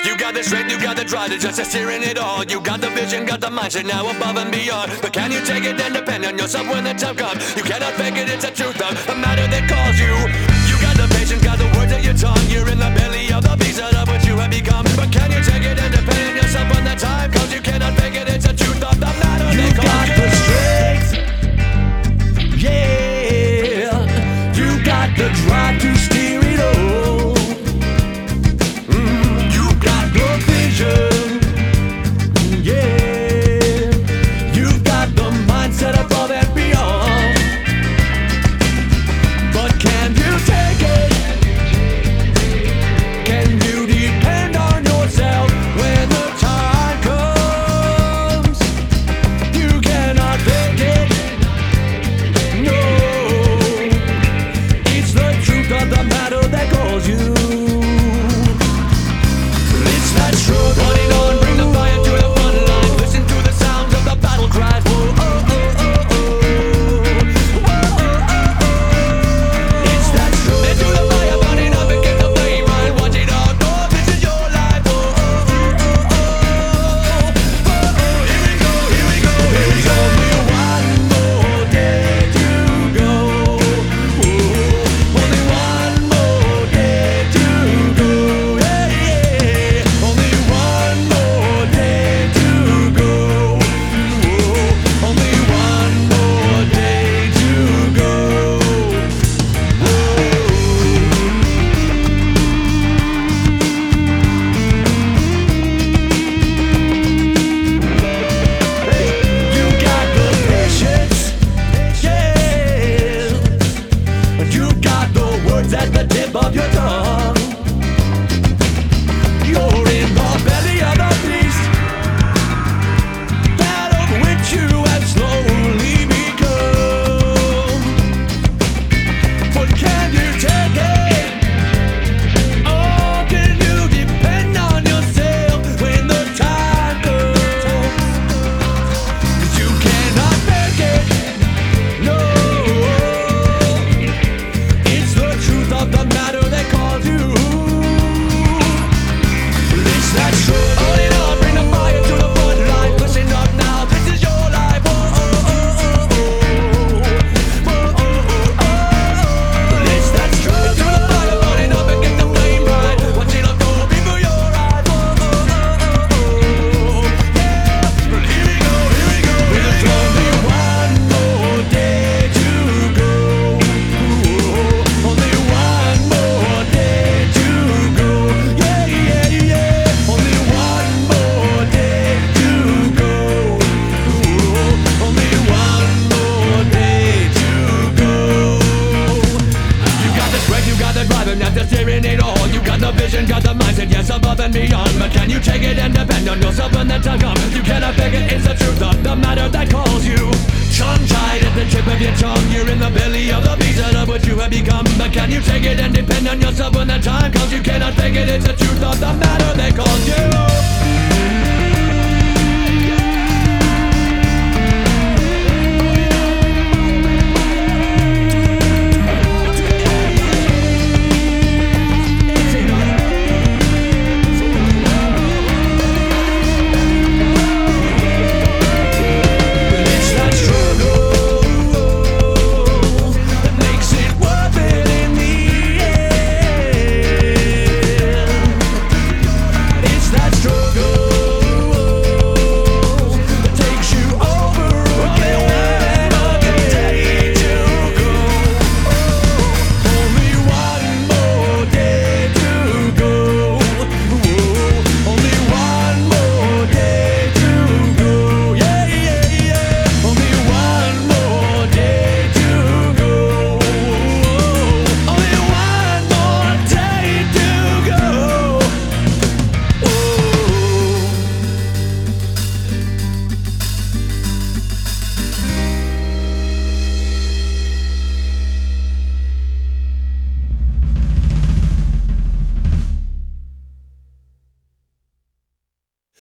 You got the strength, you got the drive, it's just steering it all. You got the vision, got the mindset, now above and beyond. But can you take it and depend on yourself when the time comes? You cannot fake it, it's a truth of the matter that calls you. You got the patience, got the words at your tongue. You're in the belly of the beast of what you have become. But can you take it and depend on yourself when the time comes? You cannot fake it, it's a truth of the matter that calls you. You got the strength, yeah. You got the drive to steer it all. You got the vision, yeah. You got the mindset above and beyond. But can you take it? Can you depend on yourself when the time comes? You cannot fake it. No, it's the truth of the matter that calls you. It's that truth. Running on, bring the fire to the front line. Listen to the sounds of the battle cries. Whoa, oh, oh, oh, oh. Whoa, oh, oh, oh. It's that truth. Into the fire, burning up and get the flame right. Watch it all go, this is your life. Whoa, oh, oh, oh, oh. Whoa, oh, here we go, here we go, here we There's go. only one more day to go. Only one more day to go. Yeah, yeah. Only one more day to go. Only one more day to go. You got the patience, yeah. You got the words at the tip of your tongue. You're in the belly of the beast, that of which you have slowly become. But can you take it? Oh, can you depend on yourself when the time comes? 'Cause you cannot fake it. No, it's the truth of the matter that calls you. It's that truth. Hold it on, bring the fire to the front line. Listen up now, this is your life. Whoa, oh, oh, oh, oh. Whoa, oh, oh, oh. It's that truth. Into the fire, burning up and get the flame right. Watch it all go before your eyes. Whoa, oh, oh, oh, oh. Yeah, but here we go, here we go, here we There's go. only one more day to go. Only one more day to go. Yeah, yeah, yeah. Only one more day to go. Only one more day to go. You got the strength, you got the drive, and after steering it all. You got the vision, got the mindset, yes, above and beyond. But can you take it and depend on yourself when the time comes? You cannot fake it, it's the truth of the matter that calls you. Tongue-tied at the tip of your tongue. You're in the belly of the beast of what you have become. But can you take it and depend on yourself when the time comes? You cannot fake it, it's the truth of the matter that calls you. It's that struggle that makes it worth it in the end. It's that struggle